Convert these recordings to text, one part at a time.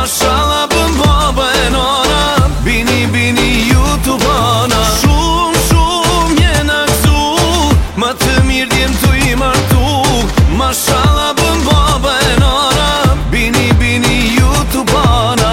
Mashallah bën baba e nana, bini bini ju të bana. Shumë jena këtu, ma të mirë djem të i martu. Mashallah bën baba e nana, bini bini ju të bana.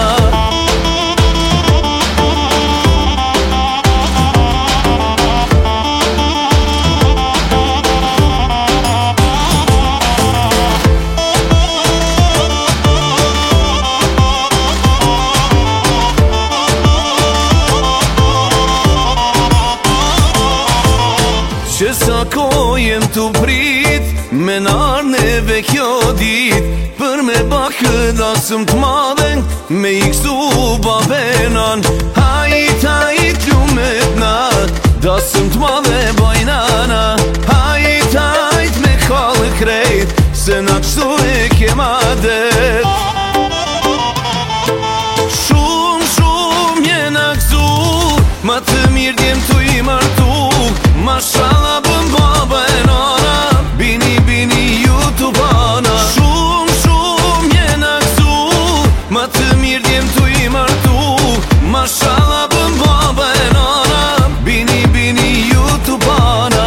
Që sa ko jem të prit, me nar neve kjo dit, për me bakë dasëm të madhen, me i kësu babenan. Hajit lumet na, dasëm të madhe bajnana. Hajit me kallë krejt, se na kështu e kema det. Shumë jena këtu, ma të mirë djem të i martu. Mashallah bën baba e nana, bini bini ju të bana. Shumë jena këtu, ma të mirë djem të i martu. Mashallah bën baba e nana, bini bini ju të bana.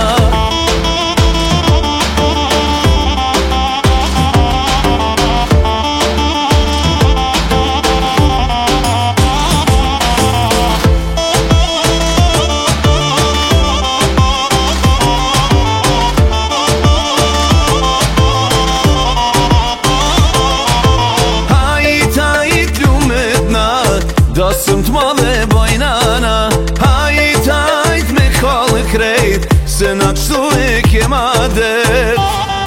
Dasëm të madhe bajnana, hajit me kallë krejt, se na kështu e kema det.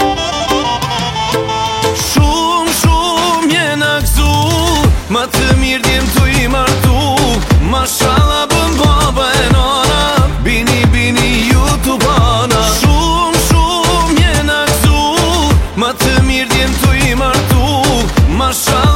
Shumë jena këtu, ma të mirë djem të i martu. Mashallah bën baba e nana, bini bini ju të bana. Shumë jena këtu, ma të mirë djem të i martu. Mashallah